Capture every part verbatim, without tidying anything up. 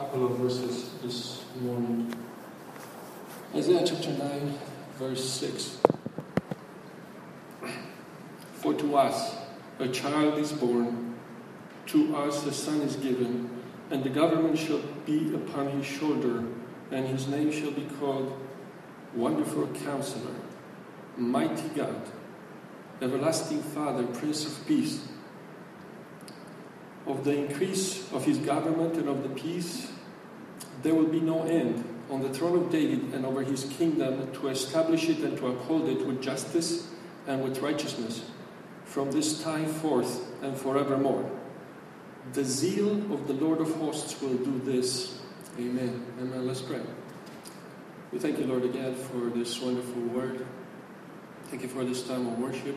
couple of verses this morning. Isaiah chapter nine, verse six. For to us a child is born, to us a son is given, and the government shall be upon his shoulder, and his name shall be called Wonderful Counselor, Mighty God, Everlasting Father, Prince of Peace. Of the increase of his government and of the peace, there will be no end on the throne of David and over his kingdom, to establish it and to uphold it with justice and with righteousness from this time forth and forevermore. The zeal of the Lord of hosts will do this. Amen. Amen. Let's pray. We thank you, Lord, again for this wonderful word. Thank you for this time of worship.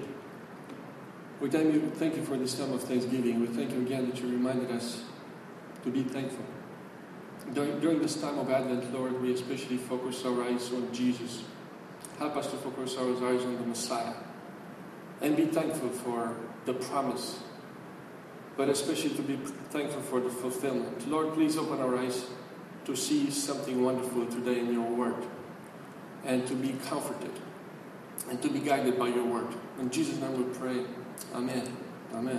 We thank you, thank you for this time of Thanksgiving. We thank you again that you reminded us to be thankful. During, during this time of Advent, Lord, we especially focus our eyes on Jesus. Help us to focus our eyes on the Messiah. And be thankful for the promise. But especially to be thankful for the fulfillment. Lord, please open our eyes to see something wonderful today in your word. And to be comforted. And to be guided by your word. In Jesus' name we pray. Amen. Amen.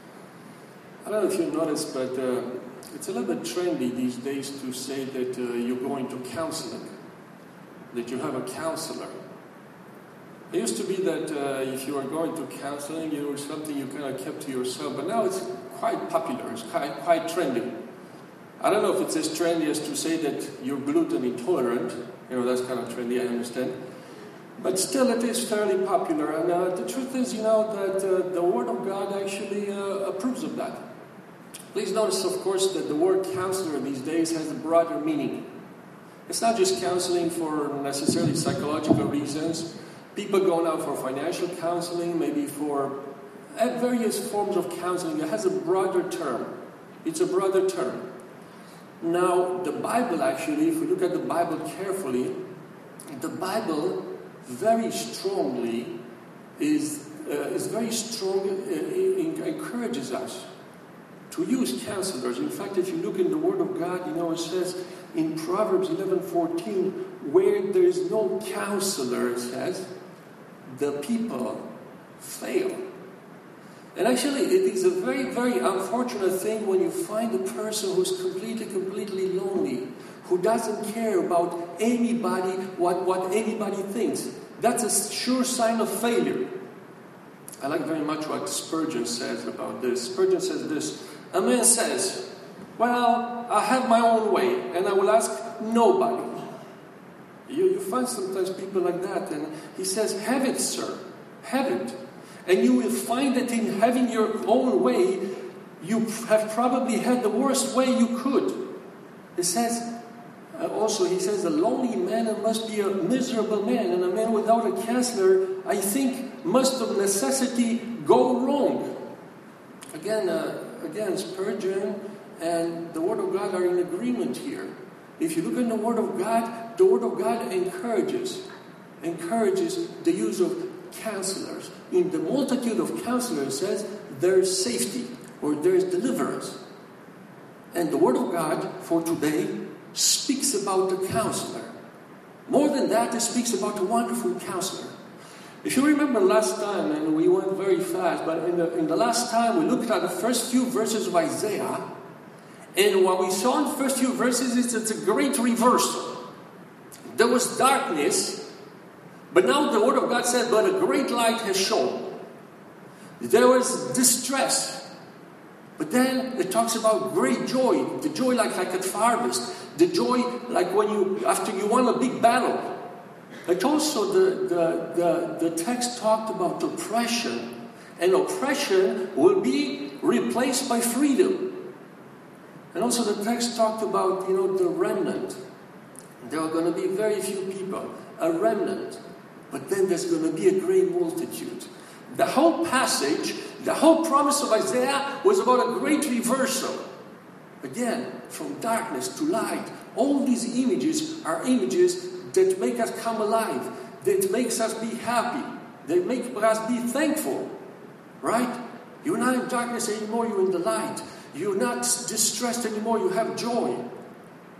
I don't know if you noticed, but uh, it's a little bit trendy these days to say that uh, you're going to counseling, that you have a counselor. It used to be that uh, if you were going to counseling, it was something you kind of kept to yourself, but now it's quite popular, it's quite, quite trendy. I don't know if it's as trendy as to say that you're gluten intolerant. You know, that's kind of trendy, I understand. But still, it is fairly popular. And uh, the truth is, you know, that uh, the Word of God actually uh, approves of that. Please notice, of course, that the word counselor these days has a broader meaning. It's not just counseling for necessarily psychological reasons. People go now for financial counseling, maybe for uh, various forms of counseling. It has a broader term. It's a broader term. Now, the Bible actually, if we look at the Bible carefully, the Bible very strongly is uh, is very strong, uh, encourages us to use counselors. In fact, if you look in the Word of God, you know, it says in Proverbs eleven fourteen, where there is no counselor, it says, the people fail. And actually, it is a very, very unfortunate thing when you find a person who's completely, completely lonely, who doesn't care about anybody, what, what anybody thinks. That's a sure sign of failure. I like very much what Spurgeon says about this. Spurgeon says this: a man says, well, I have my own way, and I will ask nobody. You, you find sometimes people like that, and he says, have it, sir, have it. And you will find that in having your own way, you have probably had the worst way you could. It says, Uh, also, he says, a lonely man must be a miserable man, and a man without a counselor, I think, must of necessity go wrong. Again, uh, again, Spurgeon and the Word of God are in agreement here. If you look in the Word of God, the Word of God encourages, encourages the use of counselors. In the multitude of counselors, it says, there is safety, or there is deliverance. And the Word of God for today speaks about the counselor. More than that, it speaks about the wonderful counselor. If you remember last time, and we went very fast, but in the, in the last time we looked at the first few verses of Isaiah, and what we saw in the first few verses is it's a great reversal. There was darkness, but now the Word of God said, but a great light has shone. There was distress, but then it talks about great joy, the joy like, like at harvest, the joy like when you, after you won a big battle. But also the, the, the, the text talked about oppression, and oppression will be replaced by freedom. And also the text talked about, you know, the remnant. There are going to be very few people, a remnant, but then there's going to be a great multitude. The whole passage, the whole promise of Isaiah was about a great reversal. Again, from darkness to light. All these images are images that make us come alive, that makes us be happy, that make us be thankful. Right? You're not in darkness anymore, you're in the light. You're not distressed anymore, you have joy.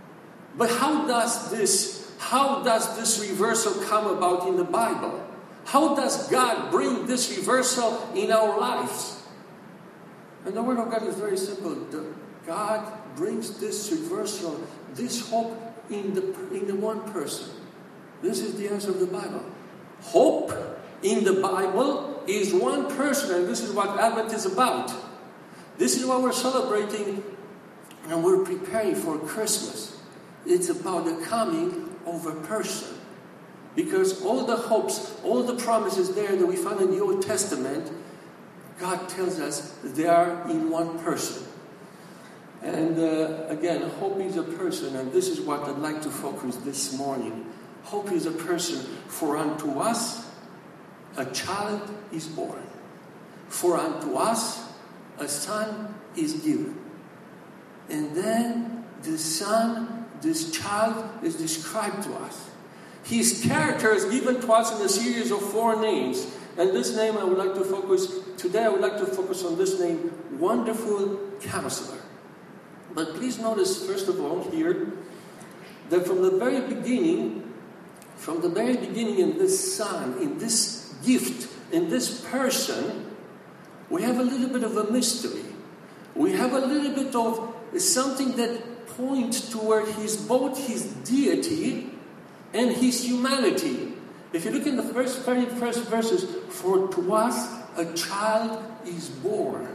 But how does this, how does this reversal come about in the Bible? How does God bring this reversal in our lives? And the Word of God is very simple. The, God brings this reversal, this hope in the, in the one person. This is the answer of the Bible. Hope in the Bible is one person, and this is what Advent is about. This is what we're celebrating, and we're preparing for Christmas. It's about the coming of a person. Because all the hopes, all the promises there that we find in the Old Testament, God tells us they are in one person. And uh, again, hope is a person, and this is what I'd like to focus this morning. Hope is a person. For unto us a child is born. For unto us a son is given. And then the son, this child, is described to us. His character is given to us in a series of four names. And this name I would like to focus, today I would like to focus on this name, Wonderful Counselor. But please notice, first of all, here, that from the very beginning, from the very beginning in this son, in this gift, in this person, we have a little bit of a mystery. We have a little bit of something that points toward his, both his deity and his humanity. If you look in the first, very first verses, for to us a child is born.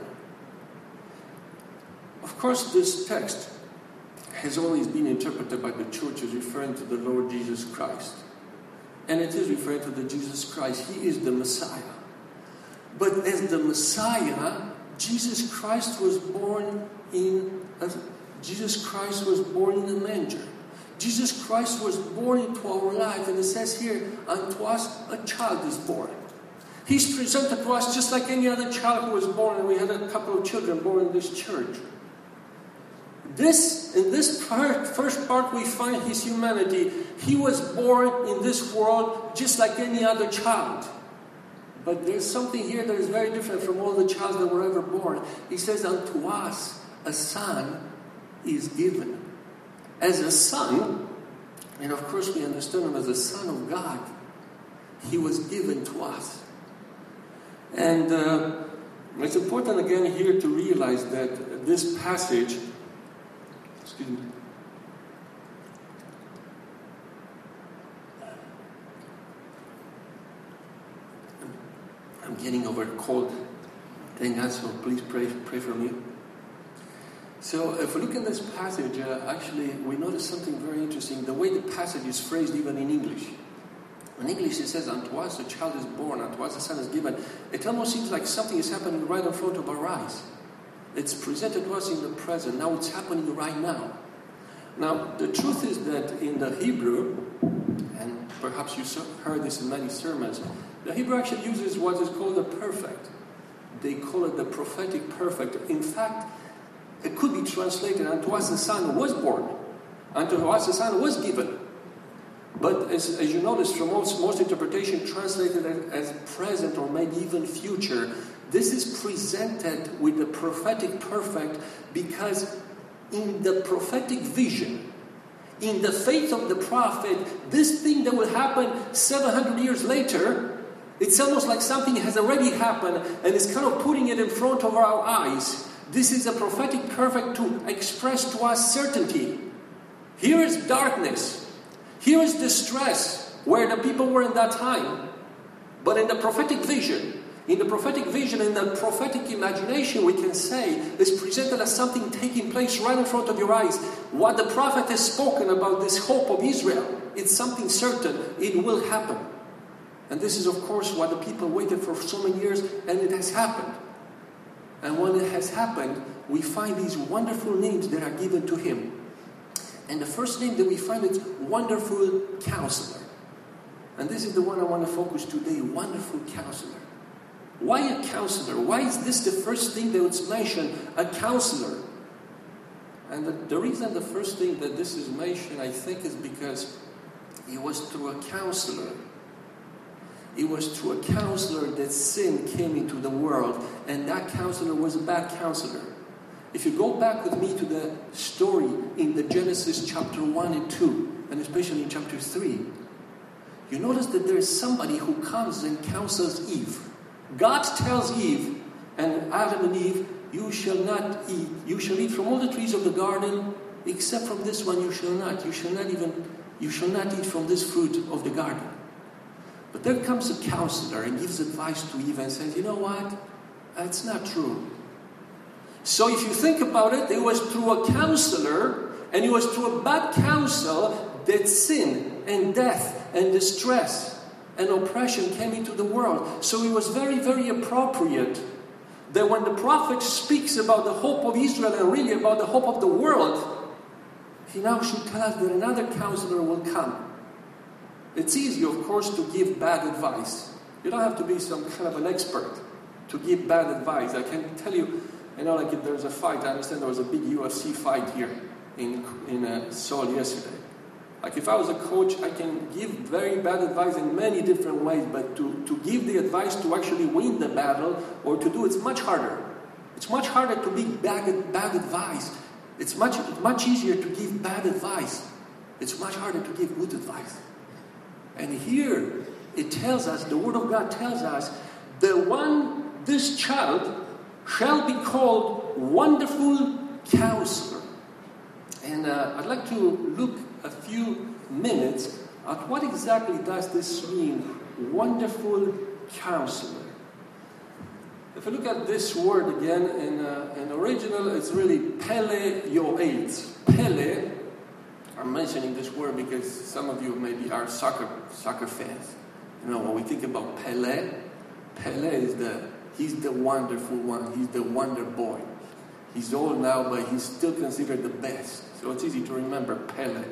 Of course, this text has always been interpreted by the church as referring to the Lord Jesus Christ. And it is referring to the Jesus Christ. He is the Messiah. But as the Messiah, Jesus Christ was born in a, Jesus Christ was born in a manger. Jesus Christ was born into our life, and it says here, unto us a child is born. He's presented to us just like any other child who was born, and we had a couple of children born in this church. This, in this part, first part, we find his humanity. He was born in this world just like any other child. But there's something here that is very different from all the childs that were ever born. He says, unto us a son is given. As a son, and of course we understand him as the Son of God, he was given to us. And uh, it's important again here to realize that this passage, excuse me, I'm getting over a cold. Thank God, so please pray, pray for me. So if we look at this passage, uh, actually we notice something very interesting. The way the passage is phrased even in English. In English it says, unto us a child is born, unto us a son is given. It almost seems like something is happening right in front of our eyes. It's presented to us in the present. Now it's happening right now. Now the truth is that in the Hebrew, and perhaps you heard this in many sermons, the Hebrew actually uses what is called the perfect. They call it the prophetic perfect. In fact, it could be translated, unto us a son was born, unto us a son was given. But as, as you notice from most, most interpretation, translated as present or maybe even future, this is presented with the prophetic perfect because in the prophetic vision, in the faith of the prophet, this thing that will happen seven hundred years later, it's almost like something has already happened and it's kind of putting it in front of our eyes. This is a prophetic perfect to express to us certainty. Here is darkness. Here is distress where the people were in that time. But in the prophetic vision, in the prophetic vision, in the prophetic imagination, we can say, is presented as something taking place right in front of your eyes. What the prophet has spoken about this hope of Israel, it's something certain. It will happen. And this is, of course, what the people waited for so many years, and it has happened. And when it has happened, we find these wonderful names that are given to him. And the first name that we find is Wonderful Counselor. And this is the one I want to focus today, Wonderful Counselor. Why a counselor? Why is this the first thing that was mentioned, a counselor? And the, the reason the first thing that this is mentioned, I think, is because it was through a counselor. It was through a counselor that sin came into the world. And that counselor was a bad counselor. If you go back with me to the story in the Genesis chapter one and two, and especially in chapter three, you notice that there is somebody who comes and counsels Eve. God tells Eve and Adam and Eve, you shall not eat. You shall eat from all the trees of the garden, except from this one you shall not. You shall not even, you shall not eat from this fruit of the garden. But there comes a counselor and gives advice to Eve and says, you know what? That's not true. So if you think about it, it was through a counselor, and it was through a bad counsel that sin and death and distress and oppression came into the world. So it was very, very appropriate that when the prophet speaks about the hope of Israel and really about the hope of the world, he now should tell us that another counselor will come. It's easy, of course, to give bad advice. You don't have to be some kind of an expert to give bad advice. I can tell you, you know, like if there's a fight, I understand there was a big U F C fight here in, in uh, Seoul yesterday. Like if I was a coach, I can give very bad advice in many different ways, but to, to give the advice to actually win the battle or to do it's much harder. It's much harder to give bad, bad advice. It's much, much easier to give bad advice. It's much harder to give good advice. And here it tells us, the Word of God tells us, the one, this child shall be called Wonderful Counselor. And uh, I'd like to look a few minutes at what exactly does this mean, Wonderful Counselor. If you look at this word again, in, uh, in original, it's really Pele Yoetz. Pele, I'm mentioning this word because some of you maybe are soccer soccer fans. You know, when we think about Pele, Pele is the, he's the wonderful one. He's the wonder boy. He's old now, but he's still considered the best. So it's easy to remember Pele.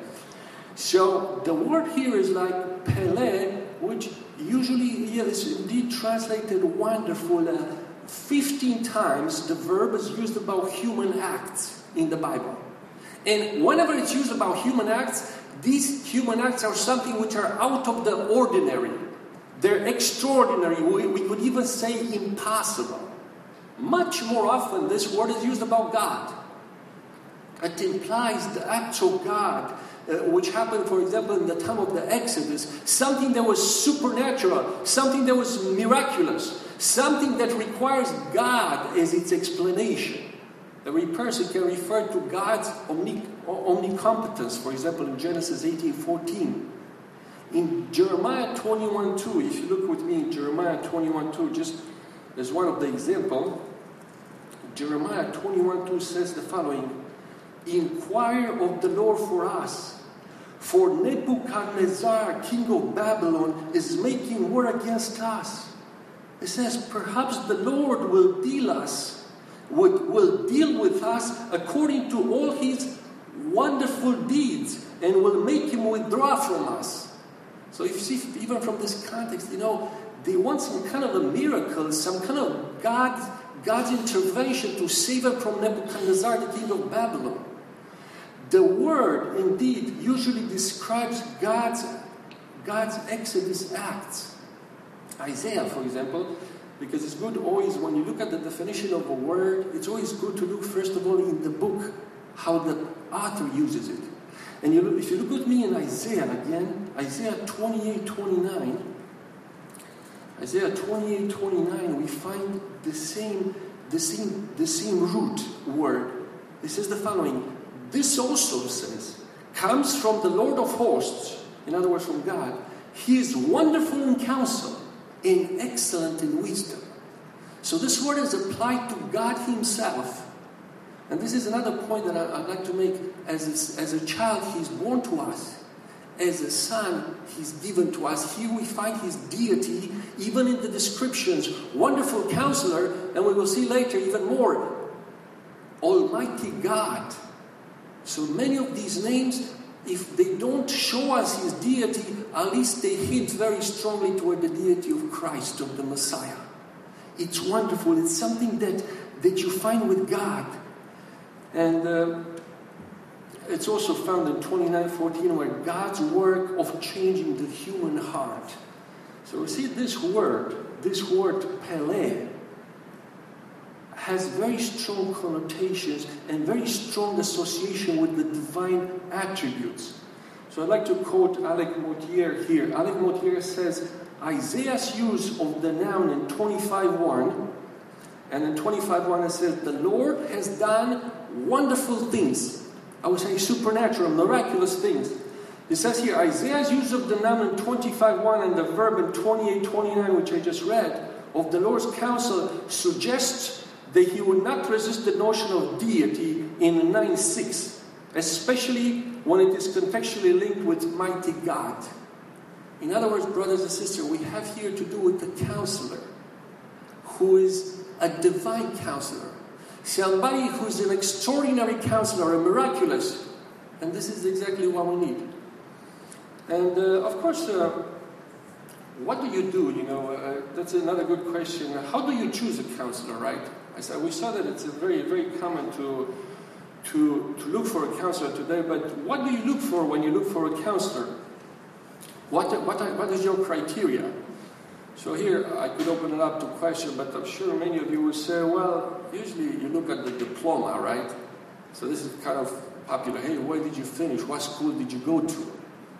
So the word here is like Pele, which usually yeah, is indeed translated wonderful. Uh, Fifteen times the verb is used about human acts in the Bible. And whenever it's used about human acts, these human acts are something which are out of the ordinary. They're extraordinary. We, we could even say impossible. Much more often this word is used about God. It implies the acts of God, uh, which happened, for example, in the time of the Exodus. Something that was supernatural, something that was miraculous, something that requires God as its explanation. Every person can refer to God's omnic- omnicompetence, for example, in Genesis eighteen fourteen. In Jeremiah twenty-one two, if you look with me in Jeremiah twenty-one two, just as one of the examples, Jeremiah twenty-one two says the following: Inquire of the Lord for us, for Nebuchadnezzar, king of Babylon, is making war against us. It says, perhaps the Lord will deal us, will, will deal with us according to all his wonderful deeds, and will make him withdraw from us. So if you see, even from this context, you know, they want some kind of a miracle, some kind of God's, God's intervention to save them from Nebuchadnezzar, the king of Babylon. The word, indeed, usually describes God's, God's Exodus acts. Isaiah, for example, because it's good always, when you look at the definition of a word, it's always good to look, first of all, in the book, how the author uses it. And you look, if you look with me in Isaiah again, Isaiah twenty-eight twenty-nine, Isaiah twenty-eight twenty-nine, we find the same, the same, the same root word. It says the following: this also says, comes from the Lord of hosts, in other words, from God. He is wonderful in counsel, and excellent in wisdom. So this word is applied to God himself. And this is another point that I, I'd like to make. As a, as a child, he's born to us. As a son, he's given to us. Here we find his deity, even in the descriptions. Wonderful Counselor, and we will see later even more. Almighty God. So many of these names, if they don't show us his deity, at least they hint very strongly toward the deity of Christ, of the Messiah. It's wonderful. It's something that, that you find with God. And uh, it's also found in twenty-nine fourteen, where God's work of changing the human heart. So we see this word, this word Pele, has very strong connotations and very strong association with the divine attributes. So I'd like to quote Alec Motyer here. Alec Motyer says, Isaiah's use of the noun in twenty-five one, and in twenty-five one it says, the Lord has done wonderful things. I would say supernatural, miraculous things. It says here, Isaiah's use of the noun in twenty-five one and the verb in twenty-eight twenty-nine, which I just read, of the Lord's counsel suggests that he would not resist the notion of deity in nine six, especially when it is contextually linked with mighty God. In other words, brothers and sisters, we have here to do with the counselor, who is a divine counselor. Somebody who is an extraordinary counselor, a miraculous. And this is exactly what we need. And uh, of course, uh, what do you do? You know, uh, that's another good question. How do you choose a counselor, right? I said, we saw that it's a very, very common to, to, to look for a counselor today, but what do you look for when you look for a counselor? What, what, what is your criteria? So here, I could open it up to question, but I'm sure many of you will say, well, usually you look at the diploma, right? So this is kind of popular. Hey, where did you finish? What school did you go to?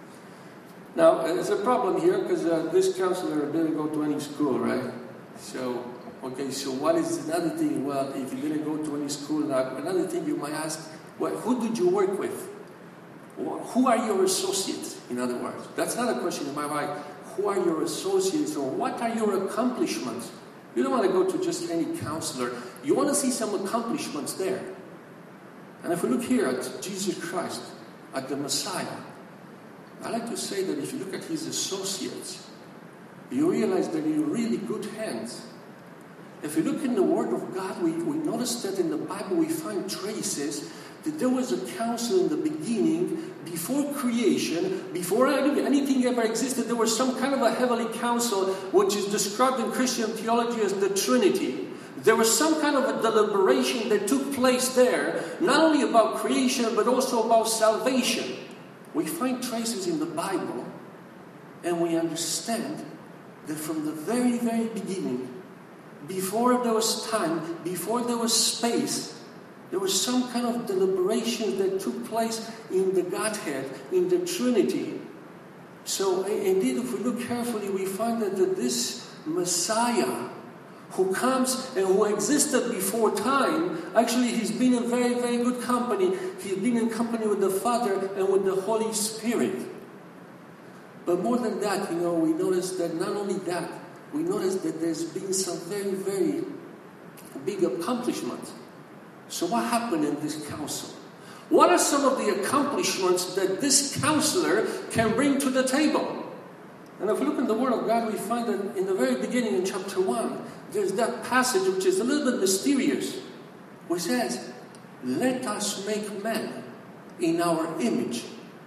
Now, there's a problem here, because uh, this counselor didn't go to any school, right? So, okay, so what is another thing? Well, if you didn't go to any school, now, another thing you might ask, well, who did you work with? Who are your associates, in other words? That's not a question in my mind. Who are your associates, or what are your accomplishments? You don't want to go to just any counselor. You want to see some accomplishments there. And if we look here at Jesus Christ, at the Messiah, I like to say that if you look at his associates, you realize they're in really good hands. If you look in the Word of God, we, we notice that in the Bible we find traces that there was a council in the beginning, before creation, before anything ever existed. There was some kind of a heavenly council, which is described in Christian theology as the Trinity. There was some kind of a deliberation that took place there, not only about creation, but also about salvation. We find traces in the Bible, and we understand that from the very, very beginning, before there was time, before there was space, there was some kind of deliberation that took place in the Godhead, in the Trinity. So indeed, if we look carefully, we find that this Messiah who comes and who existed before time, actually he's been in very, very good company. He's been in company with the Father and with the Holy Spirit. But more than that, you know, we notice that not only that, we notice that there's been some very, very big accomplishments. So what happened in this council? What are some of the accomplishments that this counselor can bring to the table? And if we look in the Word of God, we find that in the very beginning, in chapter one, there's that passage which is a little bit mysterious, which says, let us make man in our image.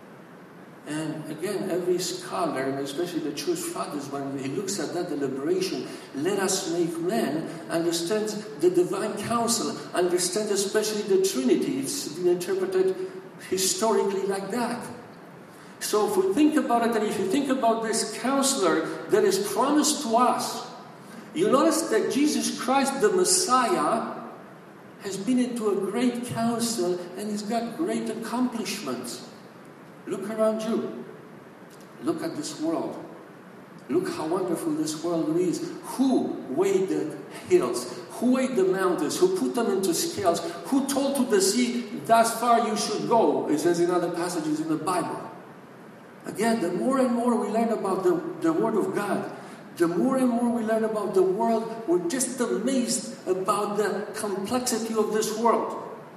And again, every scholar, and especially the church fathers, when he looks at that deliberation, let us make man, understands the divine counsel, understands especially the Trinity. It's been interpreted historically like that. So if we think about it, and if you think about this counselor that is promised to us, you notice that Jesus Christ, the Messiah, has been into a great council and he's got great accomplishments. Look around you. Look at this world. Look how wonderful this world is. Who weighed the hills? Who weighed the mountains? Who put them into scales? Who told to the sea, thus far you should go? It says in other passages in the Bible. Again, the more and more we learn about the, the Word of God, the more and more we learn about the world, we're just amazed about the complexity of this world.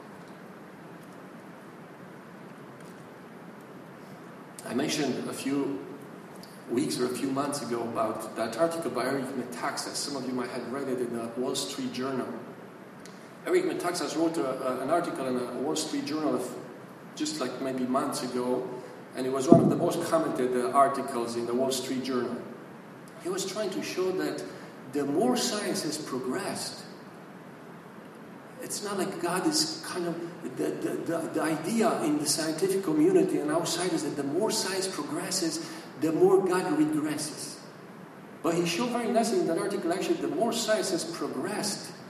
I mentioned a few weeks or a few months ago about that article by Eric Metaxas. Some of you might have read it in the Wall Street Journal. Eric Metaxas wrote a, a, an article in the Wall Street Journal of just like maybe months ago, and it was one of the most commented uh, articles in the Wall Street Journal. He was trying to show that the more science has progressed, it's not like God is kind of, the, the, the, the idea in the scientific community and outside is that the more science progresses, the more God regresses. But he showed very nicely in that article, actually, the more science has progressed,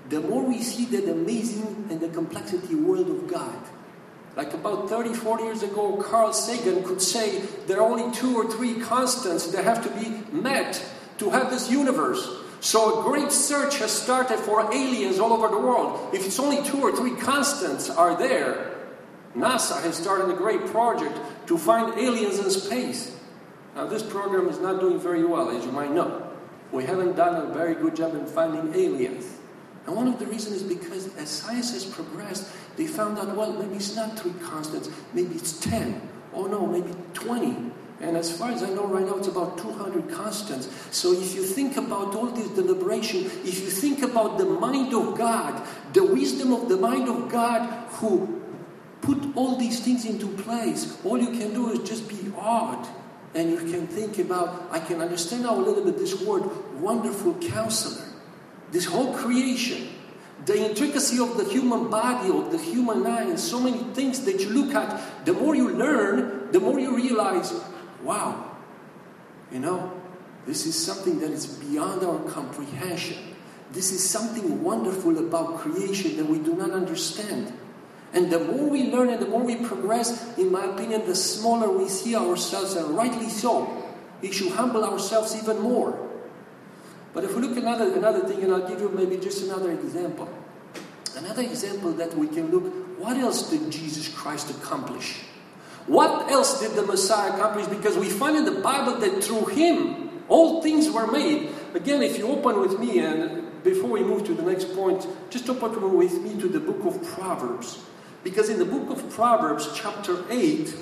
the more we see that amazing and the complexity world of God. Like about thirty, forty years ago, Carl Sagan could say there are only two or three constants that have to be met to have this universe. So a great search has started for aliens all over the world. If it's only two or three constants are there, NASA has started a great project to find aliens in space. Now this program is not doing very well, as you might know. We haven't done a very good job in finding aliens. And one of the reasons is because as science has progressed, they found out, well, maybe it's not three constants, maybe it's ten. Oh no, maybe twenty. And as far as I know right now, it's about two hundred constants. So if you think about all this deliberation, if you think about the mind of God, the wisdom of the mind of God who put all these things into place, all you can do is just be awed. And you can think about, I can understand now a little bit this word, wonderful counselor. This whole creation, the intricacy of the human body, of the human mind, and so many things that you look at, the more you learn, the more you realize, wow, you know, this is something that is beyond our comprehension. This is something wonderful about creation that we do not understand. And the more we learn and the more we progress, in my opinion, the smaller we see ourselves, and rightly so. We should humble ourselves even more. But if we look at another, another thing, and I'll give you maybe just another example. Another example that we can look, what else did Jesus Christ accomplish? What else did the Messiah accomplish? Because we find in the Bible that through Him, all things were made. Again, if you open with me, and before we move to the next point, just open with me to the book of Proverbs. Because in the book of Proverbs, chapter eight,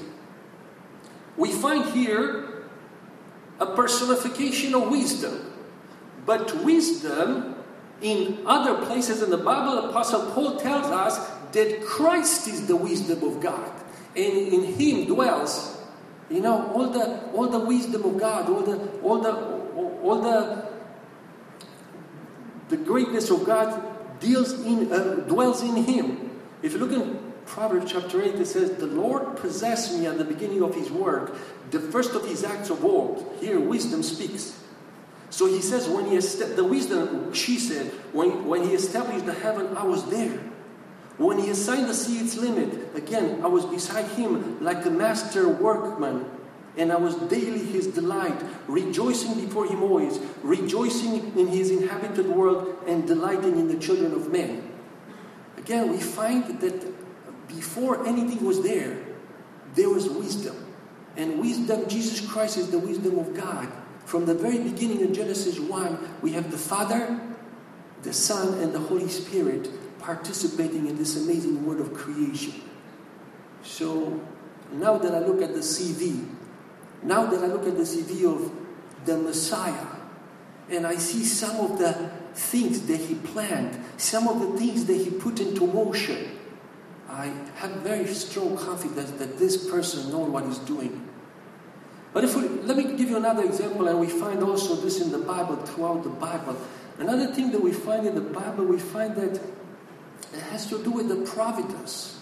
we find here a personification of wisdom. But wisdom, in other places in the Bible, Apostle Paul tells us that Christ is the wisdom of God. And in Him dwells, you know, all the all the wisdom of God, all the all the all the the greatness of God deals in uh, dwells in Him. If you look in Proverbs chapter eight, it says, "The Lord possessed me at the beginning of His work, the first of His acts of old." Here, wisdom speaks. So he says, when he est- the wisdom, she said, when, when he established the heaven, I was there. When he assigned the sea its limit, again, I was beside him like a master workman. And I was daily his delight, rejoicing before him always, rejoicing in his inhabited world and delighting in the children of men. Again, we find that before anything was there, there was wisdom. And wisdom, Jesus Christ is the wisdom of God. From the very beginning in Genesis one, we have the Father, the Son, and the Holy Spirit participating in this amazing world of creation. So, now that I look at the C V, now that I look at the C V of the Messiah, and I see some of the things that He planned, some of the things that He put into motion, I have very strong confidence that this person knows what He's doing. But if we, let me give you another example, and we find also this in the Bible, throughout the Bible. Another thing that we find in the Bible, we find that it has to do with the providence.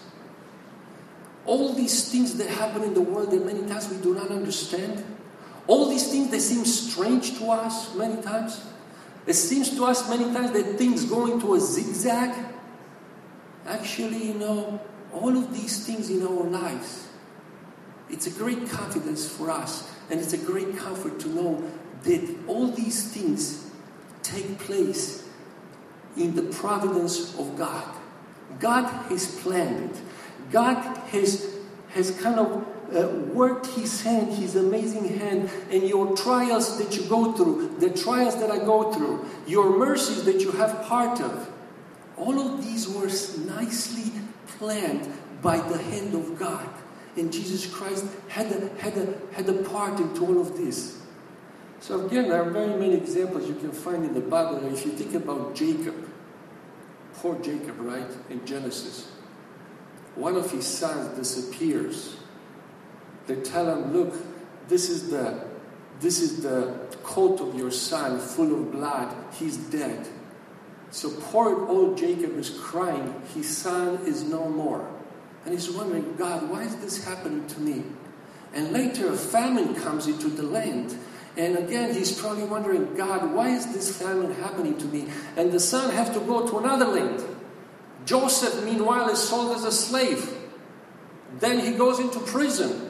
All these things that happen in the world that many times we do not understand, all these things that seem strange to us many times, it seems to us many times that things go into a zigzag. Actually, you know, all of these things in our lives, it's a great confidence for us, and it's a great comfort to know that all these things take place in the providence of God. God has planned it. God has, has kind of uh, worked His hand, His amazing hand, and your trials that you go through, the trials that I go through, your mercies that you have part of, all of these were nicely planned by the hand of God. And Jesus Christ had a, had a, had a part into all of this. So again, there are very many examples you can find in the Bible. If you think about Jacob, poor Jacob, right, in Genesis, one of his sons disappears. They tell him, look, this is the, this is the coat of your son, full of blood. He's dead. So poor old Jacob is crying. His son is no more. And he's wondering, God, why is this happening to me? And later a famine comes into the land. And again, he's probably wondering, God, why is this famine happening to me? And the son has to go to another land. Joseph, meanwhile, is sold as a slave. Then he goes into prison.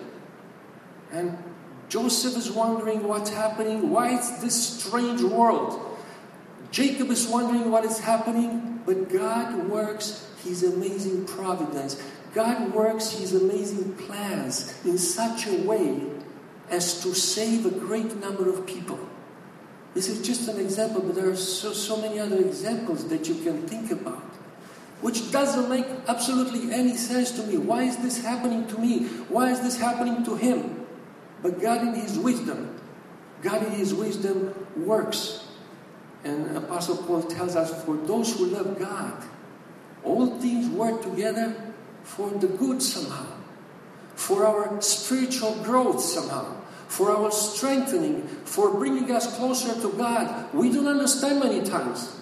And Joseph is wondering what's happening. Why is this strange world? Jacob is wondering what is happening. But God works His amazing providence. God works His amazing plans in such a way as to save a great number of people. This is just an example, but there are so, so many other examples that you can think about, which doesn't make absolutely any sense to me. Why is this happening to me? Why is this happening to him? But God in His wisdom, God in His wisdom works. And Apostle Paul tells us, for those who love God, all things work together for the good somehow, for our spiritual growth somehow, for our strengthening, for bringing us closer to God. We don't understand many times.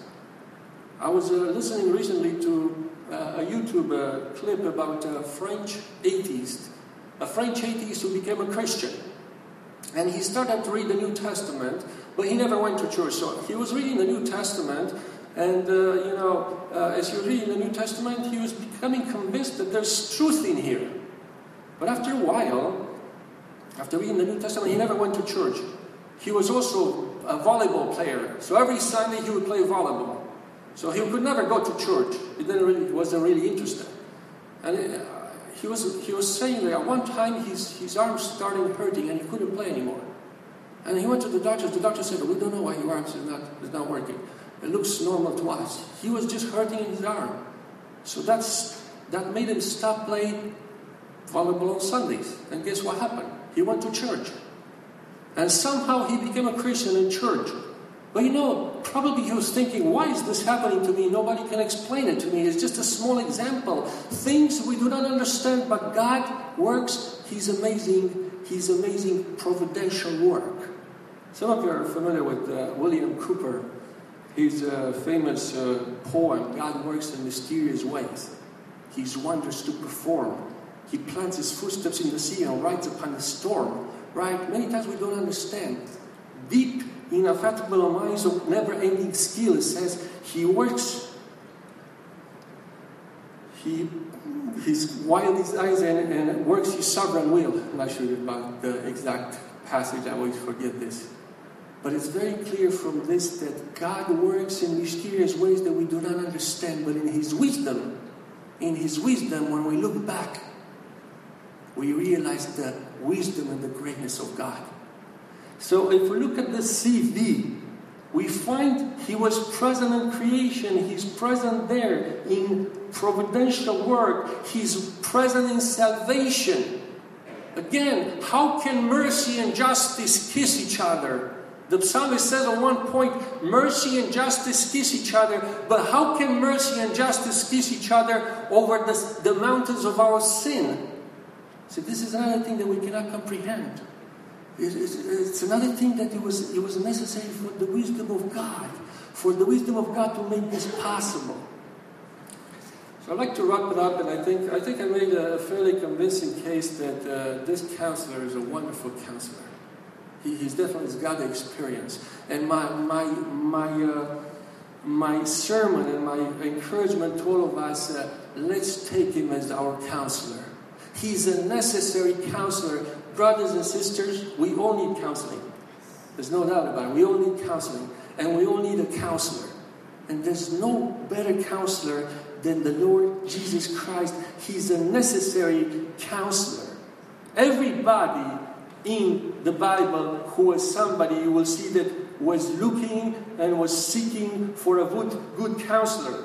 I was uh, listening recently to uh, a YouTube uh, clip about a French atheist, a French atheist who became a Christian. And he started to read the New Testament, but he never went to church. So he was reading the New Testament, and uh, you know, uh, as he was reading the New Testament, he was becoming convinced that there's truth in here. But after a while, after reading the New Testament, he never went to church. He was also a volleyball player. So every Sunday he would play volleyball. So he could never go to church. He didn't really, he wasn't really interested. And it, uh, he was he was saying that at one time his, his arms started hurting and he couldn't play anymore. And he went to the doctor. The doctor said, we don't know why your arms is not, is not working. It looks normal to us. He was just hurting in his arm. So that's that made him stop playing volleyball on Sundays. And guess what happened? He went to church. And somehow he became a Christian in church. But you know, probably he was thinking, why is this happening to me? Nobody can explain it to me. It's just a small example. Things we do not understand, but God works His amazing, His amazing providential work. Some of you are familiar with uh, William Cooper. His uh, famous uh, poem, God Works in Mysterious Ways. His wonders to perform. He plants His footsteps in the sea and rides upon the storm. Right? Many times we don't understand. Deep, ineffable minds of never-ending skill, it says, He works. He His wild His eyes and, and works His sovereign will. I'm not sure about the exact passage. I always forget this. But it's very clear from this that God works in mysterious ways that we do not understand. But in His wisdom, in His wisdom, when we look back, we realize the wisdom and the greatness of God. So if we look at the C V, we find He was present in creation. He's present there in providential work. He's present in salvation. Again, how can mercy and justice kiss each other? The psalmist says at one point, mercy and justice kiss each other. But how can mercy and justice kiss each other over the, the mountains of our sin? So this is another thing that we cannot comprehend. It, it's, it's another thing that it was, it was necessary for the wisdom of God, for the wisdom of God to make this possible. So I'd like to wrap it up, and I think I think I made a fairly convincing case that uh, this counselor is a wonderful counselor. He, he's definitely got the experience. And my my my uh, my sermon and my encouragement to all of us: uh, let's take him as our counselor. He's a necessary counselor. Brothers and sisters, we all need counseling. There's no doubt about it. We all need counseling. And we all need a counselor. And there's no better counselor than the Lord Jesus Christ. He's a necessary counselor. Everybody in the Bible who was somebody, you will see that was looking and was seeking for a good, good counselor.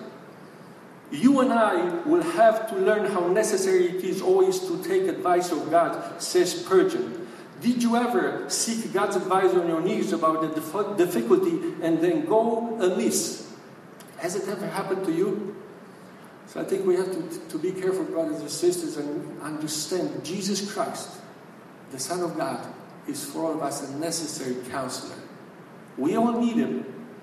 You and I will have to learn how necessary it is always to take advice of God, says Spurgeon. Did you ever seek God's advice on your knees about the dif- difficulty and then go amiss? Has it ever happened to you? So I think we have to, to be careful, brothers and sisters, and understand Jesus Christ, the Son of God, is for all of us a necessary counselor. We all need Him.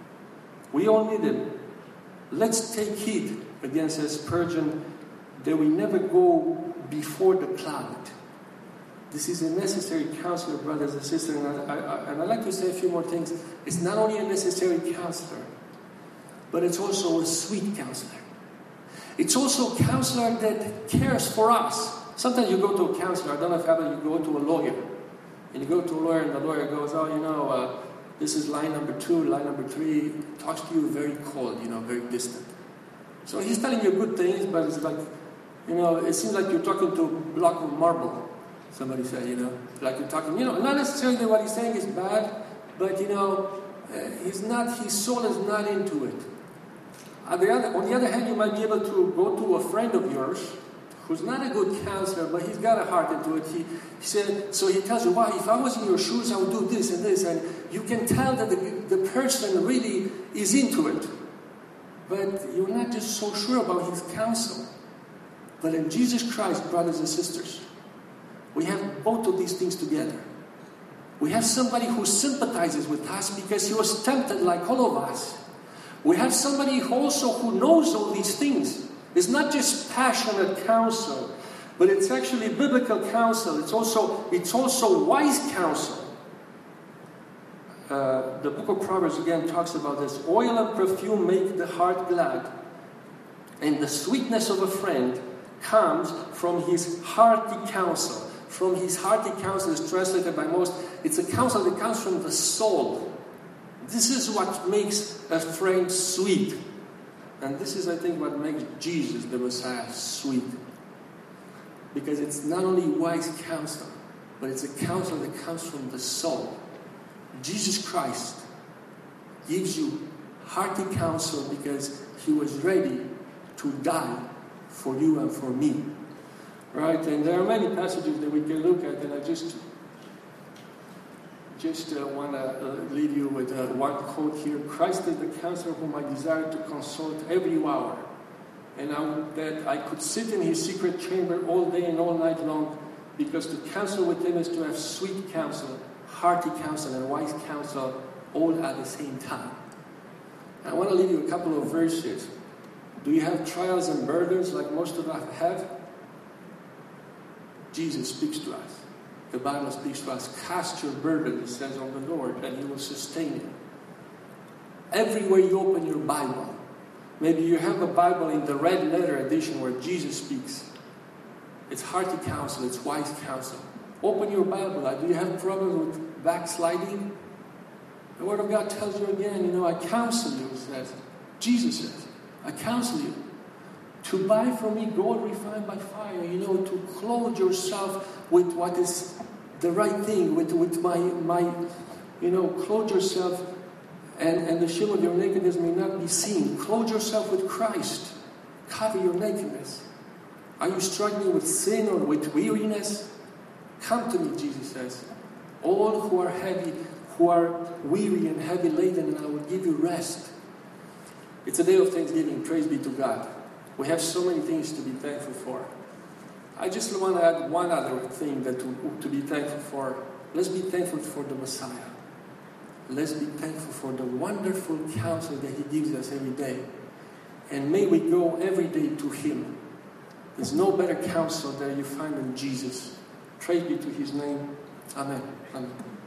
We all need Him. Let's take heed, again says Spurgeon, that we never go before the cloud. This is a necessary counselor, brothers and sisters. And, I, I, and I'd like to say a few more things. It's not only a necessary counselor, but it's also a sweet counselor. It's also a counselor that cares for us. Sometimes you go to a counselor, I don't know if ever you go to a lawyer. And you go to a lawyer and the lawyer goes, oh, you know, uh, this is line number two, line number three. Talks to you very cold, you know, very distant. So he's telling you good things, but it's like, you know, it seems like you're talking to a block of marble. Somebody said, you know, like you're talking, you know, not necessarily what he's saying is bad, but, you know, uh, he's not, his soul is not into it. On the, other, on the other hand, you might be able to go to a friend of yours who's not a good counselor, but he's got a heart into it. He, he said, so he tells you, wow, if I was in your shoes, I would do this and this. And you can tell that the, the person really is into it. But you're not just so sure about his counsel. But in Jesus Christ, brothers and sisters, we have both of these things together. We have somebody who sympathizes with us because he was tempted like all of us. We have somebody also who knows all these things. It's not just passionate counsel, but it's actually biblical counsel. It's also, it's also wise counsel. Uh, the book of Proverbs again talks about this. Oil and perfume make the heart glad, and the sweetness of a friend comes from his hearty counsel. From his hearty counsel is translated by most. It's a counsel that comes from the soul. This is what makes a friend sweet. And this is, I think, what makes Jesus, the Messiah, sweet. Because it's not only wise counsel, but it's a counsel that comes from the soul. Jesus Christ gives you hearty counsel because he was ready to die for you and for me. Right? And there are many passages that we can look at, and I just just uh, want to uh, leave you with uh, one quote here. Christ is the counselor whom I desire to consult every hour, and I, that I could sit in his secret chamber all day and all night long, because to counsel with him is to have sweet counsel, hearty counsel, and wise counsel all at the same time. I want to leave you a couple of verses. Do you have trials and burdens like most of us have? Jesus speaks to us. The Bible speaks to us. Cast your burden, it says, on the Lord, and he will sustain you. Everywhere you open your Bible, maybe you have a Bible in the red letter edition where Jesus speaks. It's hearty counsel, it's wise counsel. Open your Bible. Do you have problems with backsliding? The Word of God tells you again, you know, I counsel you, it says. Jesus says, I counsel you to buy from me gold refined by fire, you know, to clothe yourself with what is the right thing, with, with my, my, you know, clothe yourself, and, and the shame of your nakedness may not be seen. Clothe yourself with Christ. Cover your nakedness. Are you struggling with sin or with weariness? Come to me, Jesus says. All who are heavy, who are weary and heavy laden, and I will give you rest. It's a day of Thanksgiving. Praise be to God. We have so many things to be thankful for. I just want to add one other thing that to, to be thankful for. Let's be thankful for the Messiah. Let's be thankful for the wonderful counsel that he gives us every day. And may we go every day to him. There's no better counsel that you find in Jesus. Praise be to his name. Amen. Amen.